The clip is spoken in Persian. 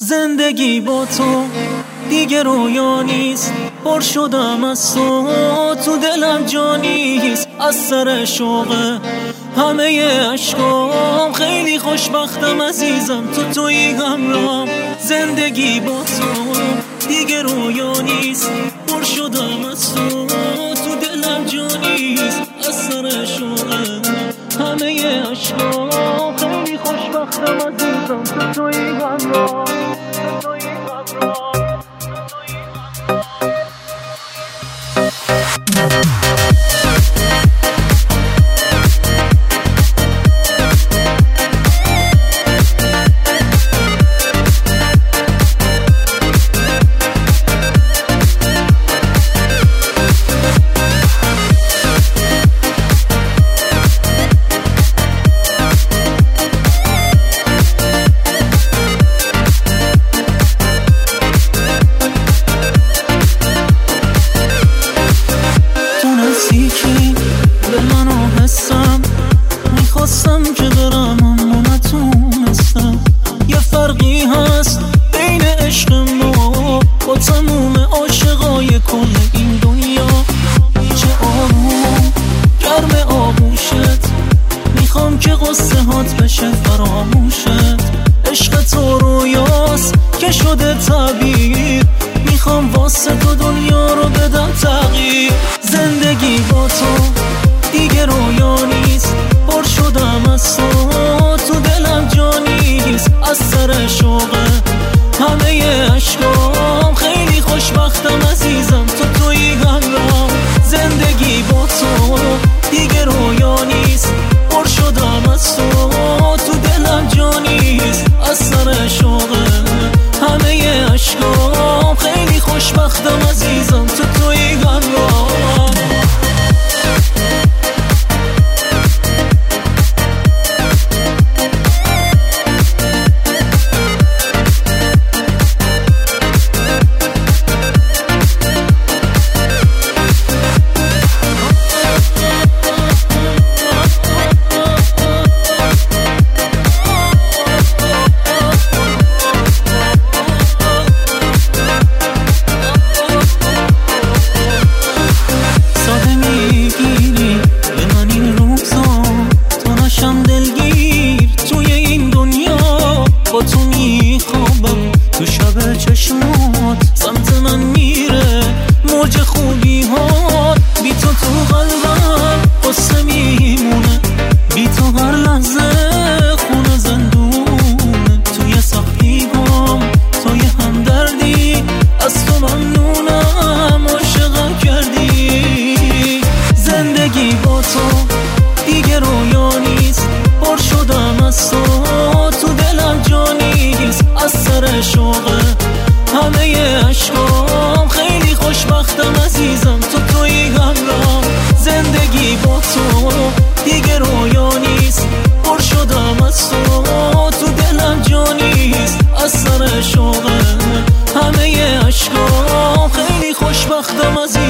زندگی با تو دیگه رویا نیست، پر شدم از تو دلم جا نیست. از سر شوق همه عشقام خیلی خوشبختم عزیزم، تویی همراهم. زندگی با تو دیگه رویا نیست، پر شدم از تو دلم جا نیست. از سر شوق همه عشقام خیلی خوشبختم عزیزم، تویی همراهم. به منو حسم میخواستم که برم اما نتونستم. یه فرقی هست بین عشق ما با تموم عاشقای کل این دنیا. چه آروم گرم آغوشت، میخوام که قصه هات بشه فراموشت. عشق تو رویاست که شده تعبیر، میخوام واسه تو دنیا رو بدم تغییر. زندگی با تو دیگه رویا نیست، پر شدم از تو دلم جا نیست. از سر شوق همه عشقام خیلی خوشبختم عزیزم، تویی همراهم. زندگی با تو دیگه رویا نیست، پر شدم از تو دلم جا نیست. از سر شوق همه عشقام خیلی خوشبختم عزیزم، تویی همراهم. تو میخوابم تو شب چشمات، سمت من میره موج خوبی ها. بی تو قلبم قصه میمونه، بی تو هر لحظه خونه زندونه. توی سختی هم توی همدردی، از تو ممنونم عاشقم کردی. زندگی با تو دیگه رویا نیست، پر شدم از تو دلم جا نیست. از سر شوق همه عشقام خیلی خوشبختم عزیزم، تویی همراهم. زندگی با تو دیگه رویا نیست، پر شدم از تو دلم جا نیست. از سر شوق همه عشقام خیلی خوشبختم عزیزم.